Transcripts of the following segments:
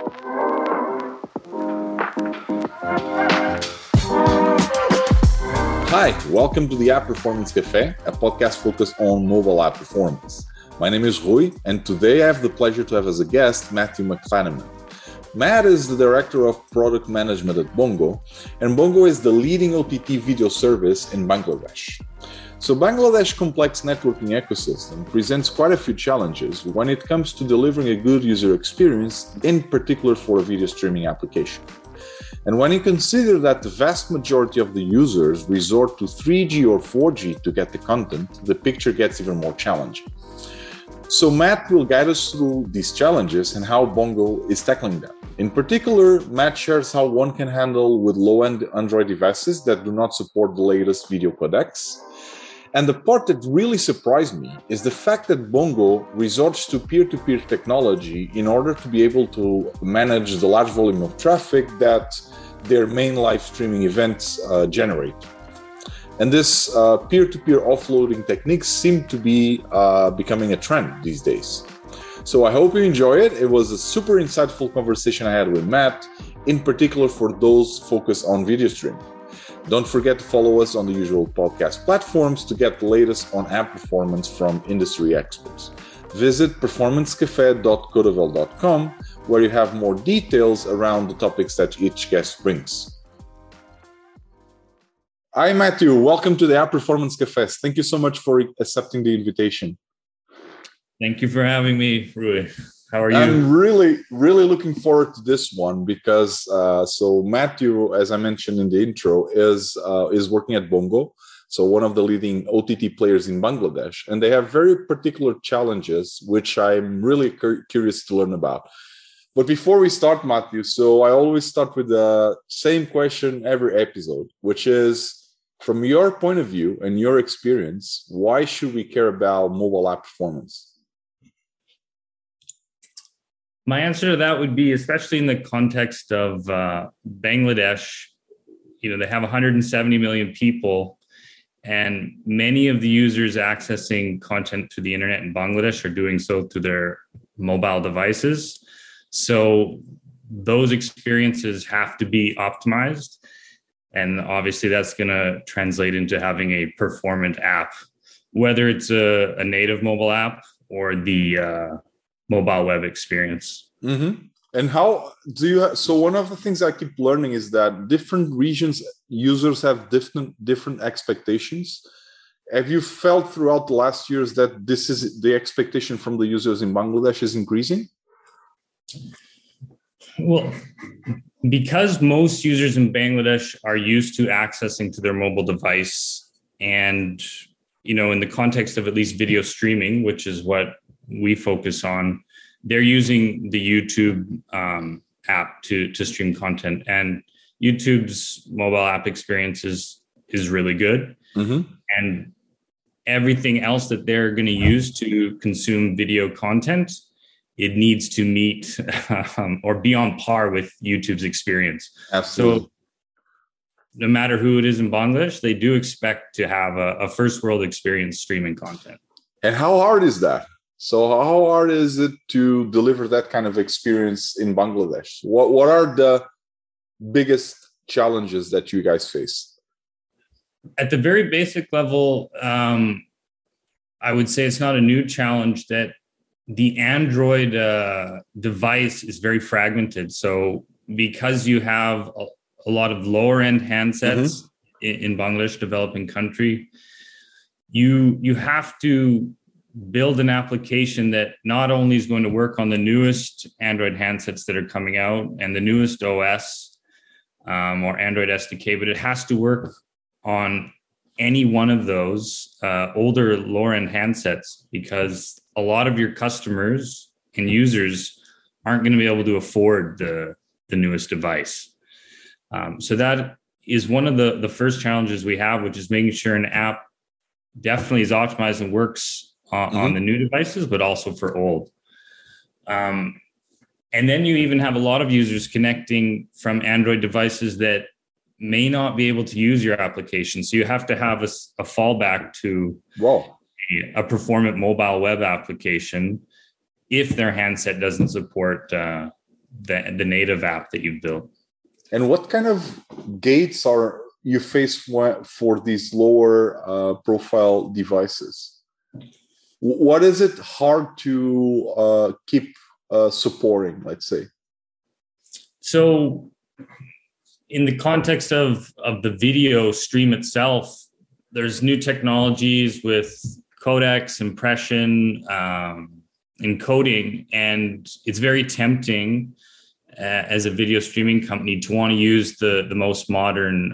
Hi, welcome to the App Performance Cafe, a podcast focused on mobile app performance. My name is Rui, and today I have the pleasure to have as a guest Matthew McFanaman. Matt is the Director of Product Management at Bongo, and Bongo is the leading OTT video service in Bangladesh. So Bangladesh complex networking ecosystem presents quite a few challenges when it comes to delivering a good user experience, in particular for a video streaming application. And when you consider that the vast majority of the users resort to 3G or 4G to get the content, the picture gets even more challenging. So Matt will guide us through these challenges and how Bongo is tackling them. In particular, Matt shares how one can handle with low-end Android devices that do not support the latest video codecs. And the part that really surprised me is the fact that Bongo resorts to peer-to-peer technology in order to be able to manage the large volume of traffic that their main live streaming events generate. And this peer-to-peer offloading techniques seem to be becoming a trend these days. So I hope you enjoy it. It was a super insightful conversation I had with Matt, in particular for those focused on video streaming. Don't forget to follow us on the usual podcast platforms to get the latest on app performance from industry experts. Visit performancecafe.codevel.com, where you have more details around the topics that each guest brings. Hi, Matthew. Welcome to the App Performance Cafe. Thank you so much for accepting the invitation. Thank you for having me, Rui. How are you? I'm really looking forward to this one because so Matthew, as I mentioned in the intro, is working at Bongo, so one of the leading OTT players in Bangladesh, and they have very particular challenges, which I'm really curious to learn about. But before we start, Matthew, so I always start with the same question every episode, which is, from your point of view and your experience, why should we care about mobile app performance? My answer to that would be, especially in the context of Bangladesh, they have 170 million people, and many of the users accessing content to the internet in Bangladesh are doing so through their mobile devices. So those experiences have to be optimized. And obviously that's going to translate into having a performant app, whether it's a native mobile app or the mobile web experience. Mm-hmm. And how do you? So one of the things I keep learning is that different regions users have different expectations. Have you felt throughout the last years that this is the expectation from the users in Bangladesh is increasing? Well, because most users in Bangladesh are used to accessing to their mobile device, and in the context of at least video streaming, which is what we focus on, they're using the YouTube app to stream content, and YouTube's mobile app experience is really good. Mm-hmm. And everything else that they're going to use to consume video content, it needs to meet or be on par with YouTube's experience. Absolutely. So no matter who it is in Bangladesh, they do expect to have a first world experience streaming content. And how hard is that? So how hard is it to deliver that kind of experience in Bangladesh? What are the biggest challenges that you guys face? At the very basic level, I would say it's not a new challenge that the Android device is very fragmented. So because you have a lot of lower end handsets in Bangladesh, developing country, you have to build an application that not only is going to work on the newest Android handsets that are coming out and the newest OS or Android SDK, but it has to work on any one of those older lower-end handsets, because a lot of your customers and users aren't going to be able to afford the newest device. So that is one of the first challenges we have, which is making sure an app definitely is optimized and works on the new devices, but also for old. And then you even have a lot of users connecting from Android devices that may not be able to use your application. So you have to have a fallback to a performant mobile web application if their handset doesn't support the native app that you've built. And what kind of gates are you face for these lower profile devices? What is it hard to keep supporting, let's say? So in the context of the video stream itself, there's new technologies with codecs, impression, encoding, and it's very tempting as a video streaming company to want to use the most modern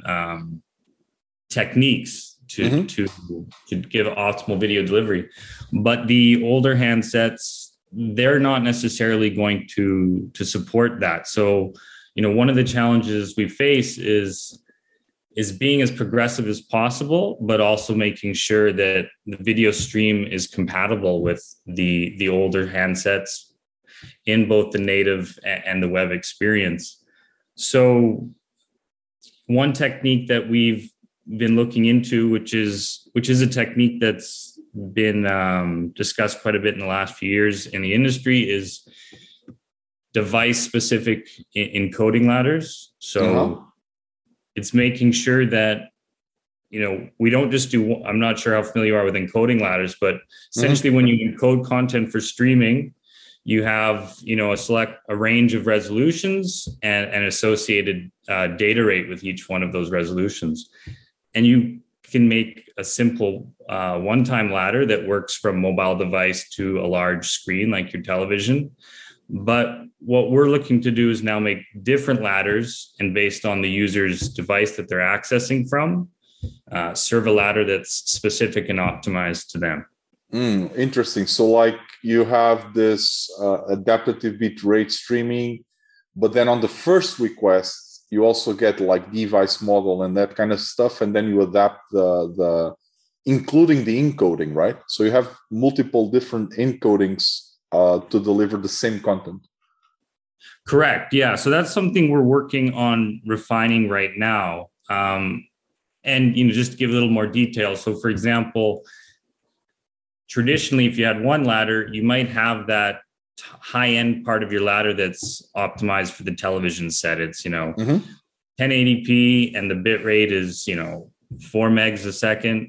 techniques to give optimal video delivery. But the older handsets, they're not necessarily going to support that. So, one of the challenges we face is being as progressive as possible, but also making sure that the video stream is compatible with the older handsets in both the native and the web experience. So one technique that we've been looking into, which is a technique that's been discussed quite a bit in the last few years in the industry, is device-specific encoding ladders. So it's making sure that, we don't just do, I'm not sure how familiar you are with encoding ladders, but essentially when you encode content for streaming, you have, a range of resolutions and associated data rate with each one of those resolutions. And you can make a simple one-time ladder that works from mobile device to a large screen like your television. But what we're looking to do is now make different ladders, and based on the user's device that they're accessing from, serve a ladder that's specific and optimized to them. Interesting. So like you have this adaptive bit rate streaming, but then on the first request, you also get like device model and that kind of stuff. And then you adapt the including the encoding, right? So you have multiple different encodings to deliver the same content. Correct. Yeah. So that's something we're working on refining right now. And, just to give a little more detail. So for example, traditionally, if you had one ladder, you might have that high-end part of your ladder that's optimized for the television set. It's, 1080p and the bit rate is, 4 megs a second.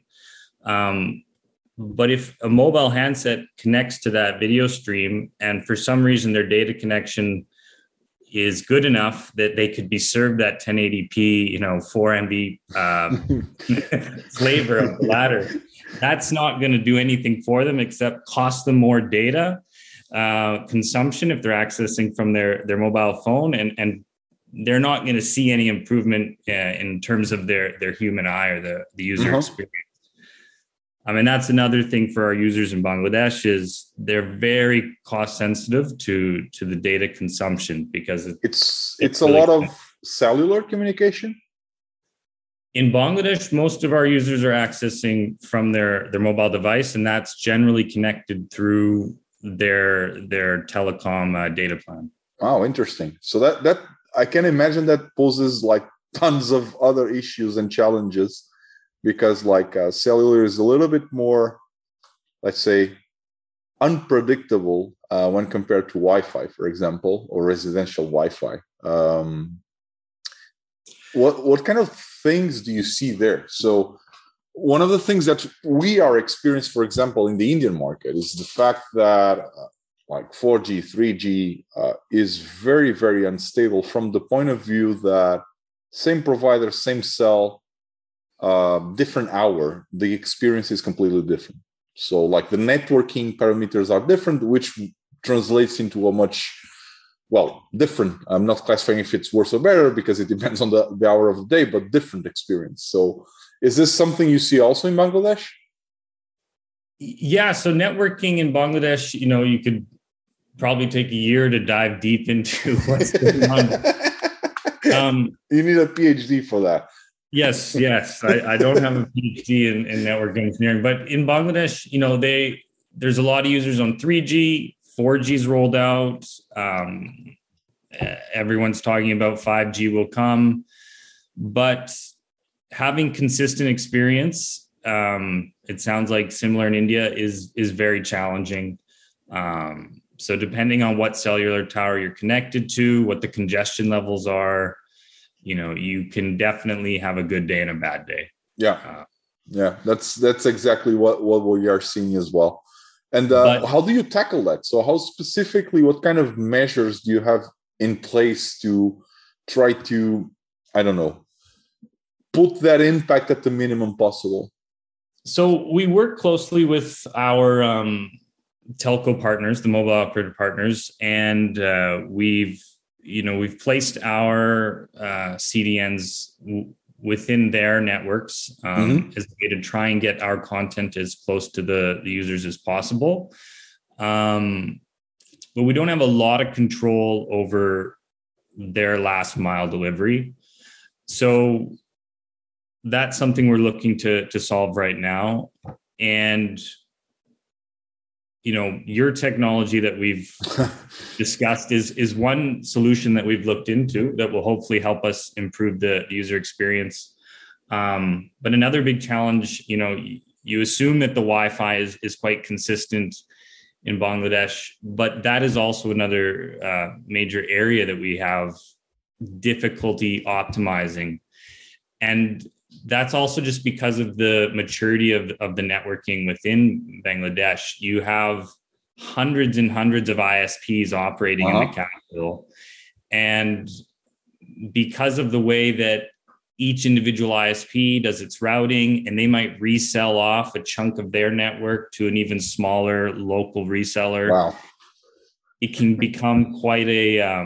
But if a mobile handset connects to that video stream and for some reason their data connection is good enough that they could be served that 1080p, 4 MB flavor of the ladder, that's not going to do anything for them except cost them more data consumption if they're accessing from their mobile phone, and they're not going to see any improvement in terms of their human eye or the user experience. I mean, that's another thing for our users in Bangladesh is they're very cost sensitive to the data consumption because it's a lot of cellular communication. In Bangladesh, most of our users are accessing from their mobile device, and that's generally connected through their telecom data plan. Wow, interesting. So that I can imagine that poses like tons of other issues and challenges. Because like cellular is a little bit more, let's say, unpredictable when compared to Wi-Fi, for example, or residential Wi-Fi. What kind of things do you see there? So one of the things that we are experiencing, for example, in the Indian market is the fact that like 4G, 3G is very, very unstable from the point of view that same provider, same cell, different hour, the experience is completely different. So like the networking parameters are different, which translates into a much, different. I'm not classifying if it's worse or better because it depends on the hour of the day, but different experience. So is this something you see also in Bangladesh? Yeah. So networking in Bangladesh, you could probably take a year to dive deep into what's going on. You need a PhD for that. Yes. I don't have a PhD in network engineering, but in Bangladesh, there's a lot of users on 3G, 4G's rolled out. Everyone's talking about 5G will come, but having consistent experience, it sounds like similar in India is very challenging. So depending on what cellular tower you're connected to, what the congestion levels are, you can definitely have a good day and a bad day. Yeah, that's exactly what we are seeing as well. And how do you tackle that? So how specifically, what kind of measures do you have in place to try to, I don't know, put that impact at the minimum possible? So we work closely with our telco partners, the mobile operator partners, and we've placed our CDNs within their networks as a way to try and get our content as close to the users as possible. But we don't have a lot of control over their last mile delivery. So that's something we're looking to solve right now. And, your technology that we've discussed is one solution that we've looked into that will hopefully help us improve the user experience. But another big challenge, you assume that the Wi-Fi is quite consistent in Bangladesh, but that is also another major area that we have difficulty optimizing. And that's also just because of the maturity of the networking within Bangladesh. You have hundreds and hundreds of ISPs operating in the capital. And because of the way that each individual ISP does its routing, and they might resell off a chunk of their network to an even smaller local reseller. Wow. It can become quite a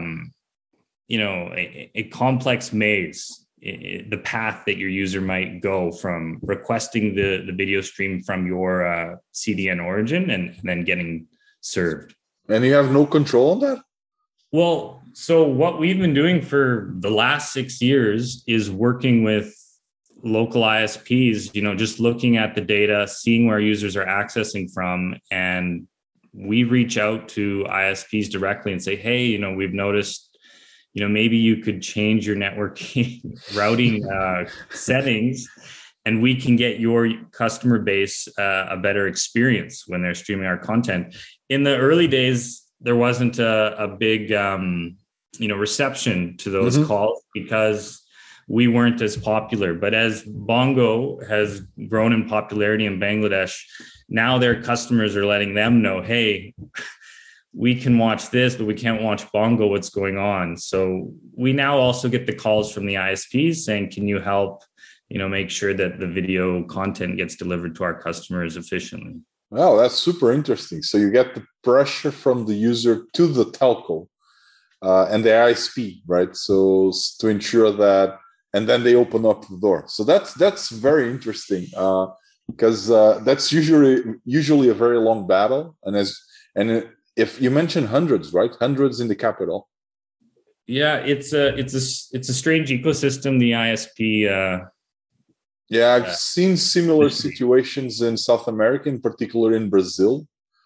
complex maze. The path that your user might go from requesting the video stream from your CDN origin and then getting served. And you have no control on that? Well, so what we've been doing for the last 6 years is working with local ISPs, just looking at the data, seeing where users are accessing from. And we reach out to ISPs directly and say, hey, we've noticed, maybe you could change your networking routing settings, and we can get your customer base a better experience when they're streaming our content. In the early days, there wasn't a big, reception to those calls because we weren't as popular. But as Bongo has grown in popularity in Bangladesh, now their customers are letting them know, hey, we can watch this, but we can't watch Bongo. What's going on? So we now also get the calls from the ISPs saying, can you help, make sure that the video content gets delivered to our customers efficiently? Wow, that's super interesting. So you get the pressure from the user to the telco and the ISP, right? So to ensure that, and then they open up the door. So that's very interesting because that's usually a very long battle. If you mentioned hundreds, right? Hundreds in the capital. Yeah, it's a strange ecosystem, the ISP. Yeah, I've seen similar situations in South America, in particular in Brazil,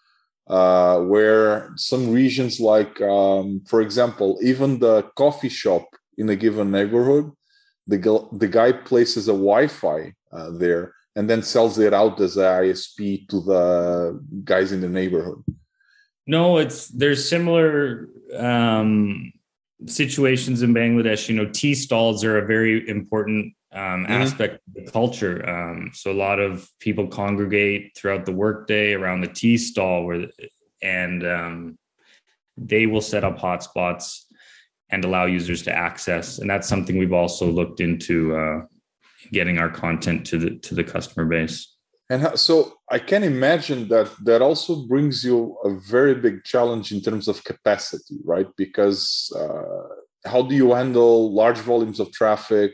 where some regions like, for example, even the coffee shop in a given neighborhood, the guy places a Wi-Fi there and then sells it out as an ISP to the guys in the neighborhood. No, there's similar situations in Bangladesh. Tea stalls are a very important aspect of the culture. So a lot of people congregate throughout the workday around the tea stall and they will set up hotspots and allow users to access. And that's something we've also looked into getting our content to the customer base. And so I can imagine that also brings you a very big challenge in terms of capacity, right? Because how do you handle large volumes of traffic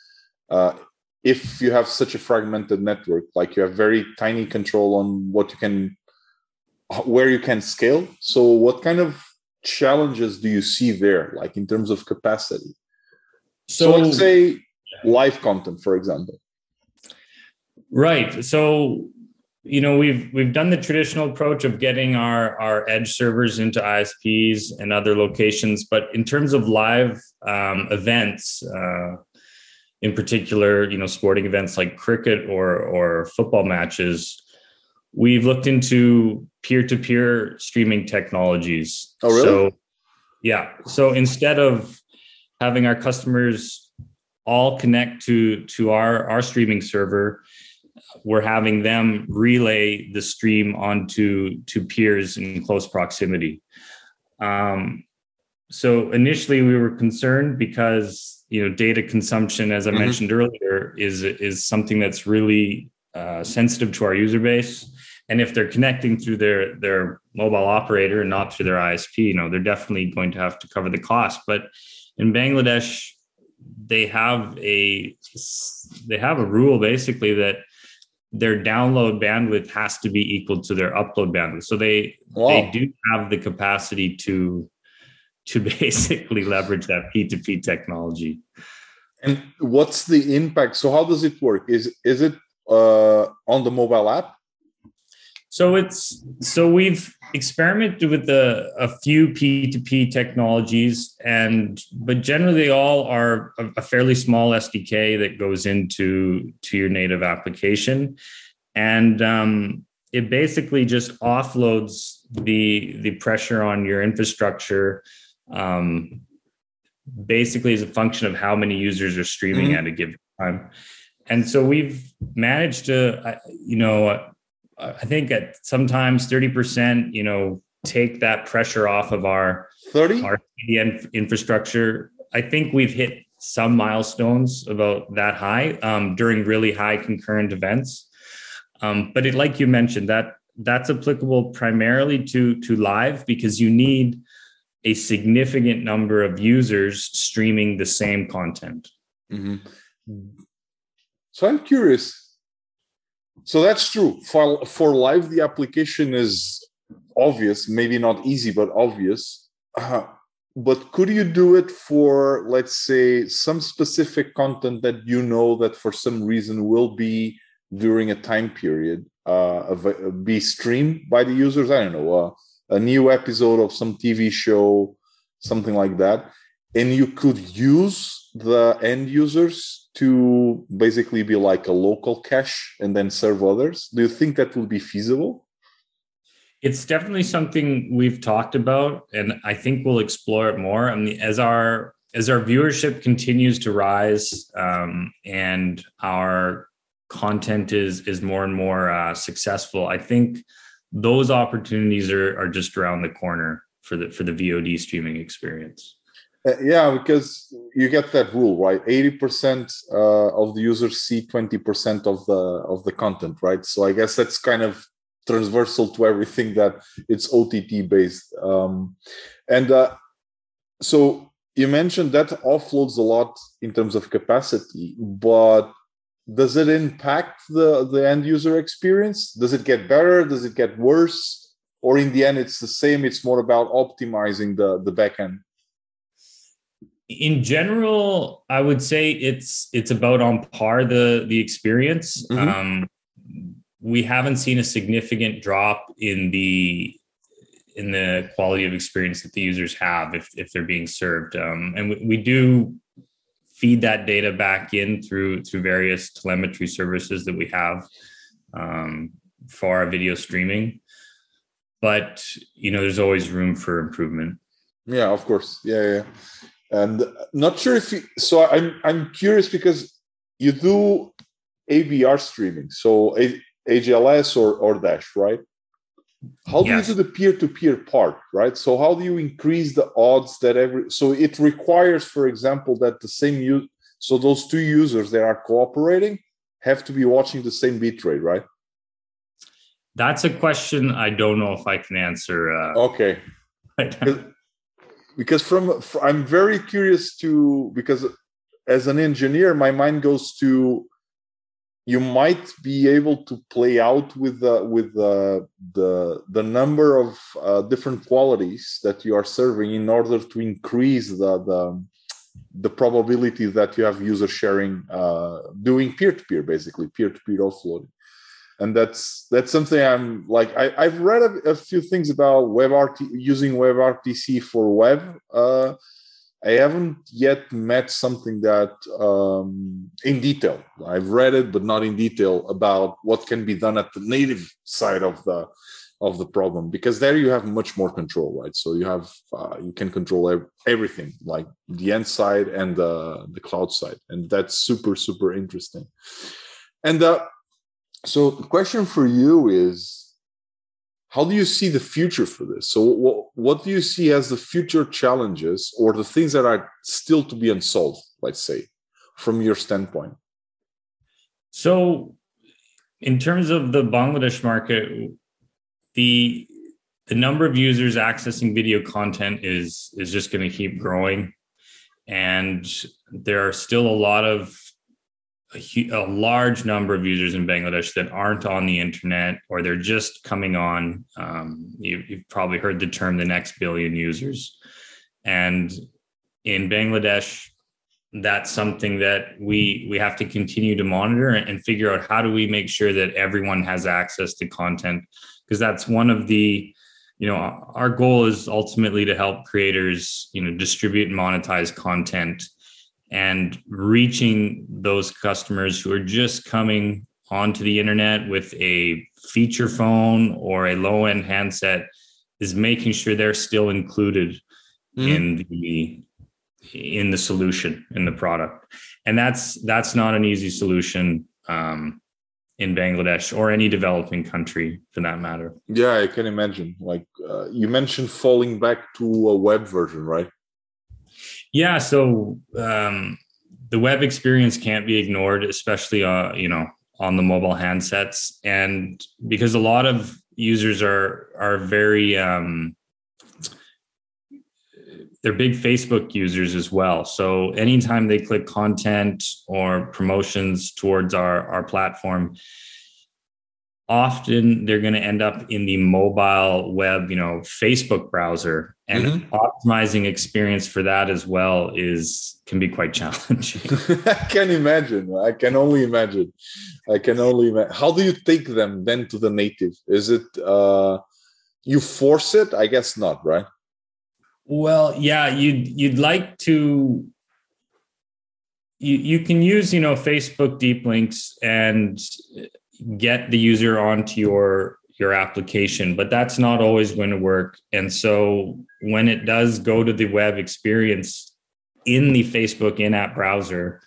if you have such a fragmented network? Like you have very tiny control on where you can scale. So what kind of challenges do you see there, like in terms of capacity? So let's say live content, for example. Right. So, we've done the traditional approach of getting our edge servers into ISPs and other locations. But in terms of live events, in particular, sporting events like cricket or football matches, we've looked into peer-to-peer streaming technologies. Oh, really? So instead of having our customers all connect to our streaming server, we're having them relay the stream onto peers in close proximity. So initially we were concerned because data consumption, as I mentioned earlier, is something that's really sensitive to our user base. And if they're connecting through their mobile operator and not through their ISP, they're definitely going to have to cover the cost. But in Bangladesh, they have a rule basically that their download bandwidth has to be equal to their upload bandwidth. So they do have the capacity to basically leverage that P2P technology. And what's the impact? So how does it work? Is it on the mobile app? So we've experimented with a few P2P technologies, but generally they all are a fairly small SDK that goes into your native application, and it basically just offloads the pressure on your infrastructure. Basically, as a function of how many users are streaming at a given time, and so we've managed to, I think at sometimes 30%, take that pressure off of our CDN infrastructure. I think we've hit some milestones about that high during really high concurrent events. But like you mentioned, that's applicable primarily to live, because you need a significant number of users streaming the same content. Mm-hmm. So I'm curious. So that's true. For live, the application is obvious, maybe not easy, but obvious. But could you do it for, let's say, some specific content that that for some reason will be during a time period be streamed by the users? I don't know, a new episode of some TV show, something like that. And you could use the end users to basically be like a local cache and then serve others. Do you think that will be feasible? It's definitely something we've talked about, and I think we'll explore it more. I mean, as our viewership continues to rise, and our content is more and more successful, I think those opportunities are just around the corner for the VOD streaming experience. Yeah, because you get that rule, right? 80% of the users see 20% of the content, right? So I guess that's kind of transversal to everything that it's OTT based. So you mentioned that offloads a lot in terms of capacity, but does it impact the end user experience? Does it get better? Does it get worse? Or in the end, it's the same? It's more about optimizing the backend. In general, I would say it's about on par the experience. Mm-hmm. We haven't seen a significant drop in the quality of experience that the users have if they're being served, and we do feed that data back in through various telemetry services that we have for our video streaming. But there's always room for improvement. Yeah, of course. Yeah. And not sure if so I'm curious because you do AVR streaming, so AGLS or Dash, right? How do you do the peer-to-peer part, right? So how do you increase the odds that so it requires, for example, that the same so those two users that are cooperating have to be watching the same bitrate, right? That's a question I don't know if I can answer. Okay. Because I'm very curious because as an engineer, my mind goes to, you might be able to play out with the number of different qualities that you are serving in order to increase the probability that you have user sharing doing peer-to-peer, basically peer-to-peer offloading. And that's something I'm like, I've read a few things about using WebRTC for web I haven't yet met something that in detail. I've read it, but not in detail about what can be done at the native side of the problem, because there you have much more control, right? So you can control everything, like the end side and the cloud side, and that's super interesting. And so the question for you is, how do you see the future for this? So what do you see as the future challenges or the things that are still to be unsolved, let's say, from your standpoint? So in terms of the Bangladesh market, the number of users accessing video content is just going to keep growing. And there are still a large number of users in Bangladesh that aren't on the internet, or they're just coming on. You've probably heard the term the next billion users. And in Bangladesh, that's something that we have to continue to monitor and figure out, how do we make sure that everyone has access to content? Because that's one of the, our goal is ultimately to help creators, distribute and monetize content, and reaching those customers who are just coming onto the internet with a feature phone or a low-end handset, is making sure they're still included in the solution, in the product. And that's not an easy solution in Bangladesh or any developing country for that matter. Yeah, I can imagine. Like you mentioned falling back to a web version, right? Yeah, so the web experience can't be ignored, especially on the mobile handsets, and because a lot of users are very they're big Facebook users as well. So anytime they click content or promotions towards our platform, often they're going to end up in the mobile web, Facebook browser, and optimizing experience for that as well can be quite challenging. I can imagine. I can only imagine. How do you take them then to the native? Is it you force it? I guess not, right? Well, yeah, you'd like to. You can use Facebook deep links and get the user onto your application, but that's not always going to work. And so when it does go to the web experience in the Facebook in-app browser,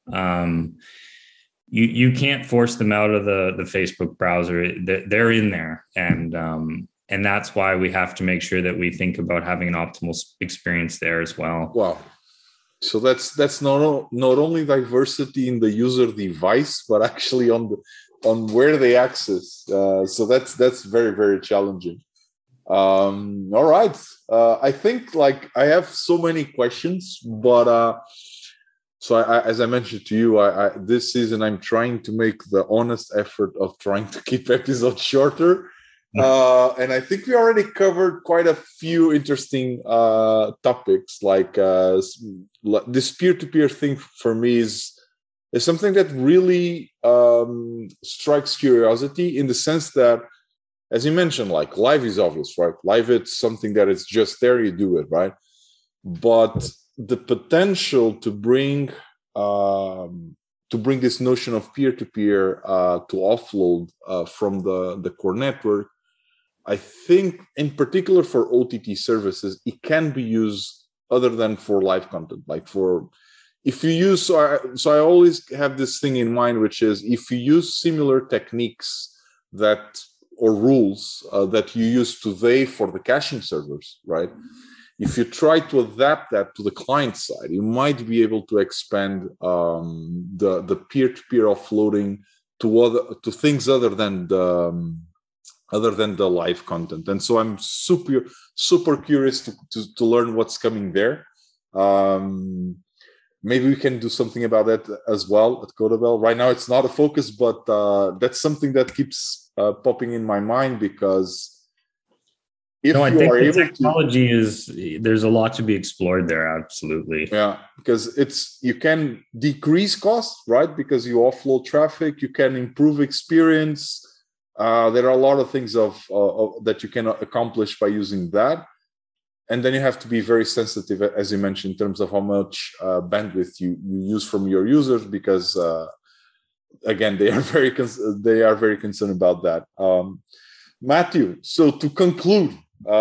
you can't force them out of the Facebook browser. They're in there, and that's why we have to make sure that we think about having an optimal experience there as well. Wow. So that's not only diversity in the user device, but actually on where they access. So that's very, very challenging. All right. I think I have so many questions, but so as I mentioned to you, this season I'm trying to make the honest effort of trying to keep episodes shorter. And I think we already covered quite a few interesting topics, like this peer-to-peer thing for me is something that really strikes curiosity, in the sense that, as you mentioned, like live is obvious, right? Live, it's something that is just there, you do it, right? But the potential to bring this notion of peer-to-peer to offload from the core network, I think in particular for OTT services, it can be used other than for live content, like for if you use, so I always have this thing in mind, which is if you use similar techniques or rules that you use today for the caching servers, right? If you try to adapt that to the client side, you might be able to expand the peer-to-peer offloading to things other than the live content. And so I'm super curious to learn what's coming there. Maybe we can do something about that as well at Codabel. Right now, it's not a focus, but that's something that keeps popping in my mind, because I think the technology there's a lot to be explored there. Absolutely. Yeah, because you can decrease costs, right? Because you offload traffic, you can improve experience. There are a lot of things that you can accomplish by using that. and then you have to be very sensitive, as you mentioned, in terms of how much bandwidth you use from your users, because again, they are very concerned about that. Matthew, so to conclude,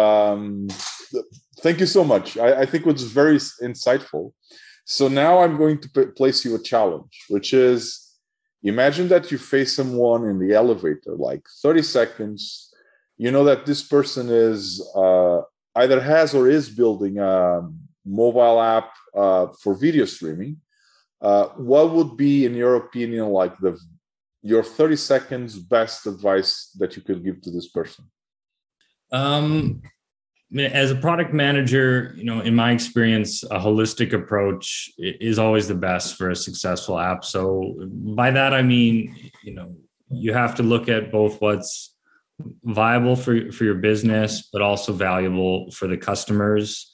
thank you so much. I think it was very insightful. So now I'm going to place you a challenge, which is, imagine that you face someone in the elevator, like 30 seconds. You know that this person is either has or is building a mobile app for video streaming. What would be, in your opinion, like your 30 seconds best advice that you could give to this person? As a product manager, in my experience, a holistic approach is always the best for a successful app. So by that, I mean, you have to look at both what's viable for your business, but also valuable for the customers,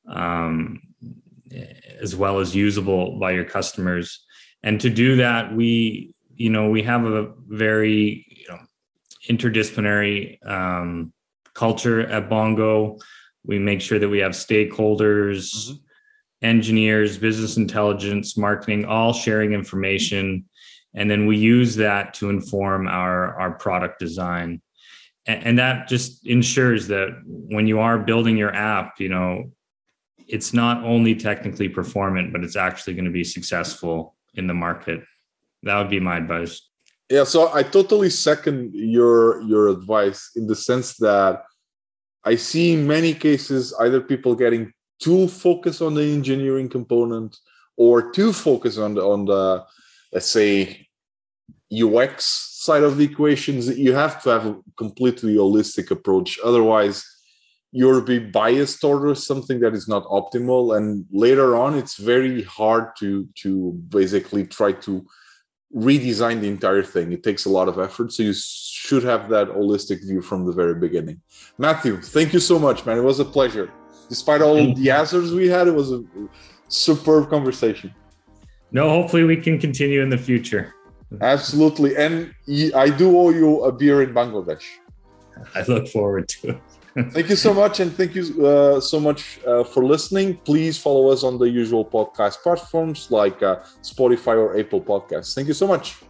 as well as usable by your customers. And to do that, we have a very interdisciplinary culture at Bongo. We make sure that we have stakeholders, engineers, business intelligence, marketing, all sharing information. And then we use that to inform our product design. And that just ensures that when you are building your app, it's not only technically performant, but it's actually going to be successful in the market. That would be my advice. Yeah, so I totally second your advice, in the sense that I see in many cases either people getting too focused on the engineering component or too focused on the let's say, UX side of the equations. You have to have a completely holistic approach. Otherwise, you'll be biased towards something that is not optimal. And later on, it's very hard to basically try to redesign the entire thing. It takes a lot of effort. So you should have that holistic view from the very beginning. Matthew, thank you so much, man. It was a pleasure. Despite all the answers we had, it was a superb conversation. No, hopefully we can continue in the future. Absolutely. And I do owe you a beer in Bangladesh. I look forward to it. Thank you so much. And thank you so much for listening. Please follow us on the usual podcast platforms like Spotify or Apple Podcasts. Thank you so much.